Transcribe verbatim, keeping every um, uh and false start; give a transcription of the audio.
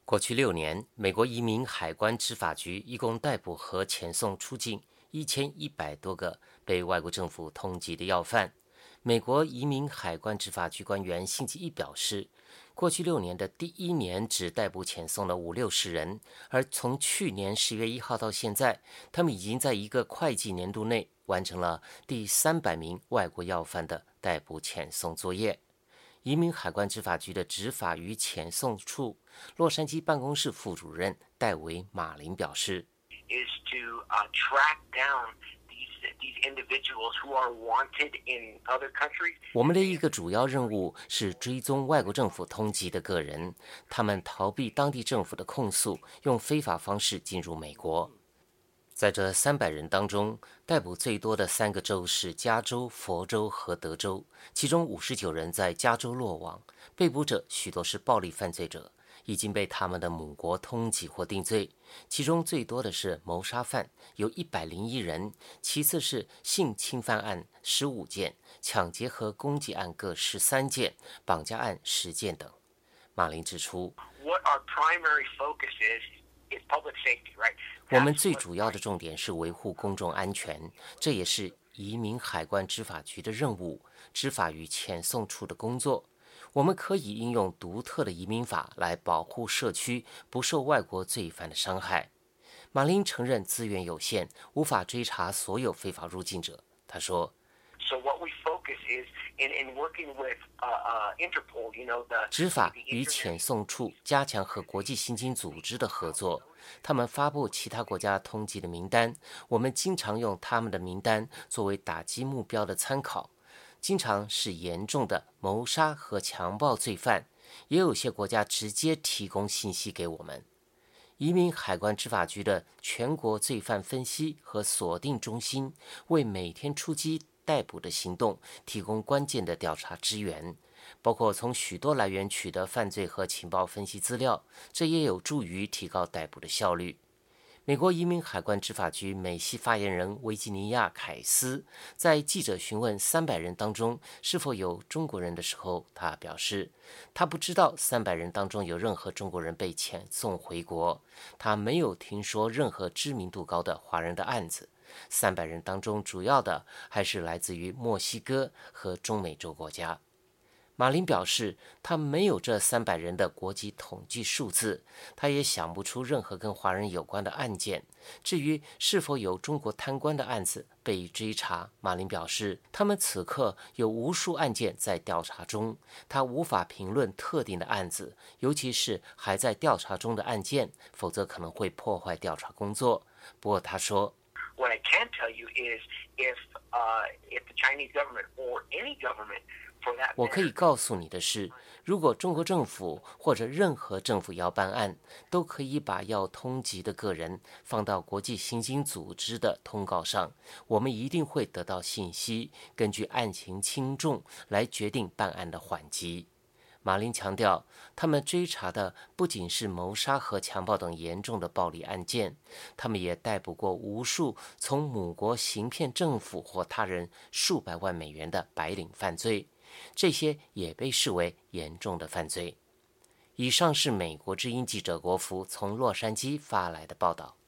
过去六年，美国移民海关执法局一共逮捕和遣送出境一千一百多个被外国政府通缉的要犯。美国移民海关执法局官员星期一表示，过去六年的第一年只逮捕遣送了五六十人，而从去年十月一号到现在，他们已经在一个会计年度内完成了第三百名外国要犯的逮捕遣送作业。移民海关执法局的执法与遣送处洛杉矶办公室副主任戴维·马林表示 is to uh, track down these, these individuals who are wanted in other countries. 我们的一个主要任务是追踪外国政府通缉的个人，他们逃避当地政府的控诉，用非法方式进入美国。在这三百人当中，逮捕最多的三个州是加州、佛州和德州，其中五十九人在加州落网。被捕者许多是暴力犯罪者，已经被他们的母国通缉或定罪。其中最多的是谋杀犯，有一百零一人；其次是性侵犯案十五件，抢劫和攻击案各十三件，绑架案十件等。马林指出 What our primary focus is, is public safety, right? 我们最主要的重点是维护公众安全，这也是移民海关执法局的任务，执法与遣送处的工作。我们可以应用独特的移民法来保护社区不受外国罪犯的伤害。马林承认资源有限，无法追查所有非法入境者。他说 So what we focus is in, in working with uh, uh, Interpol, you know, the 执法与遣送处加强和国际刑警组织的合作，他们发布其他国家通缉的名单，我们经常用他们的名单作为打击目标的参考，经常是严重的谋杀和强暴罪犯，也有些国家直接提供信息给我们。移民海关执法局的全国罪犯分析和锁定中心为每天出击逮捕的行动提供关键的调查支援，包括从许多来源取得犯罪和情报分析资料，这也有助于提高逮捕的效率。美国移民海关执法局美西发言人维吉尼亚·凯斯在记者询问三百人当中是否有中国人的时候，他表示，他不知道三百人当中有任何中国人被遣送回国，他没有听说任何知名度高的华人的案子。三百人当中，主要的还是来自于墨西哥和中美洲国家。马林表示，他没有这三百人的国籍统计数字，他也想不出任何跟华人有关的案件。至于是否有中国贪官的案子被追查，马林表示，他们此刻有无数案件在调查中，他无法评论特定的案子，尤其是还在调查中的案件，否则可能会破坏调查工作。不过他说 What I can tell you is if, uh, if the Chinese government or any government, for that 我可以 matter, 告诉你的是，如果中国政府或者任何政府要办案，都可以把要通缉的个人放到国际刑警组织的通告上，我们一定会得到信息，根据案情轻重来决定办案的缓急。马林强调，他们追查的不仅是谋杀和强暴等严重的暴力案件，他们也逮捕过无数从母国行骗政府或他人数百万美元的白领犯罪，这些也被视为严重的犯罪。以上是美国之音记者国福从洛杉矶发来的报道。